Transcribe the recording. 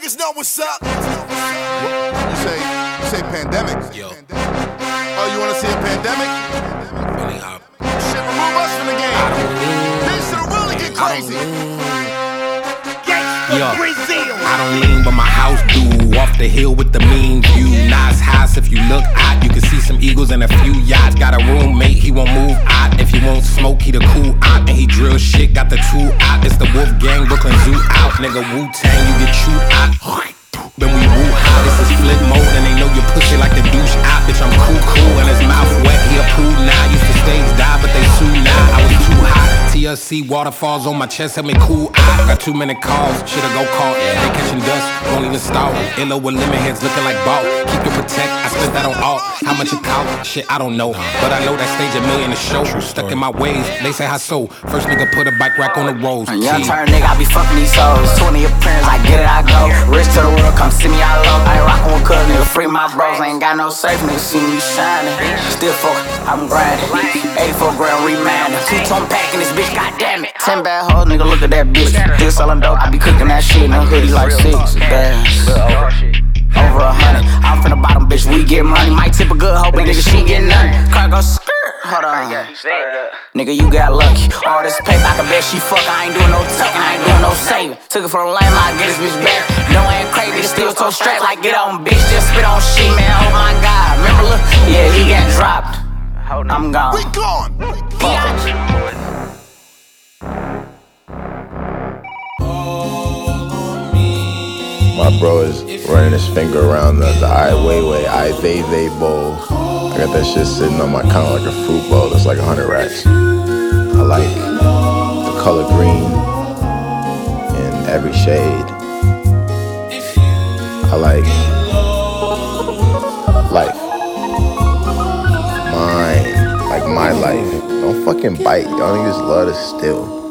niggas know what's up. You say pandemic. Yo. Oh, you wanna see a pandemic? Really hot. Shit, remove us from the game. Things should really get crazy. Yo, I don't lean, but my house do. Off the hill with the mean view. Nice house, if you look out, you can see some eagles and a few yachts. Got a roommate, he won't move out. If he won't smoke, he the cool out. And he drill shit, got the tool out. It's the Wolf Gang, Brooklyn Zoo out. Nigga, Wu-Tang, you get chewed out. Then we woo high, this is flip mode. And they know you pussy like the douche out. Bitch, I'm cool, and his mouth wet, he a pool now. Used to stage dive, but they sue now. I was too hot. TLC waterfalls on my chest, help me cool out. Got too many calls, shit'll go call. They catching dust, won't even stall. Illo with lemon heads looking like ball. Keep your protect, I spent that on all. How much it cost? Shit, I don't know. But I know that stage $1 million a show. Stuck in my ways, they say how so. First nigga put a bike rack on the rolls. Young turn nigga, I be fucking these hoes. 20 appearance, I get it, I go. Rich to the world, come see me, I love. I ain't rockin' with cuz, nigga, free my bros. Ain't got no safe, nigga, see me shining. Still focused, I'm grinding. 84 grand remanding. 2-tone pack in this bitch, goddamn it. 10 bad hoes, nigga, look at that bitch. Still selling dope, I be cooking that shit. No hoodie like 6, damn. Over 100, I'm from the bottom, bitch, we get money. Might tip a good hoe, but nigga, she get nothing. Cargo skirt, hold on. Nigga, you got lucky. All this paper, I can bet she fuck. I ain't doing no tucking, I ain't doing no saving. Took it from the lame, I get this bitch back. No, I ain't crazy, nigga, still so strapped. Like, get on, bitch, just spit on shit, man. Oh my god, remember, look, yeah, he got dropped. I'm gone. We gone. My bro is running his finger around the Ai Weiwei, Ai Weiwei bowl. I got that shit sitting on my counter like a fruit bowl. That's like 100 racks. I like the color green in every shade. I like life. Mine, like my life. Don't fucking bite. Y'all niggas love to steal.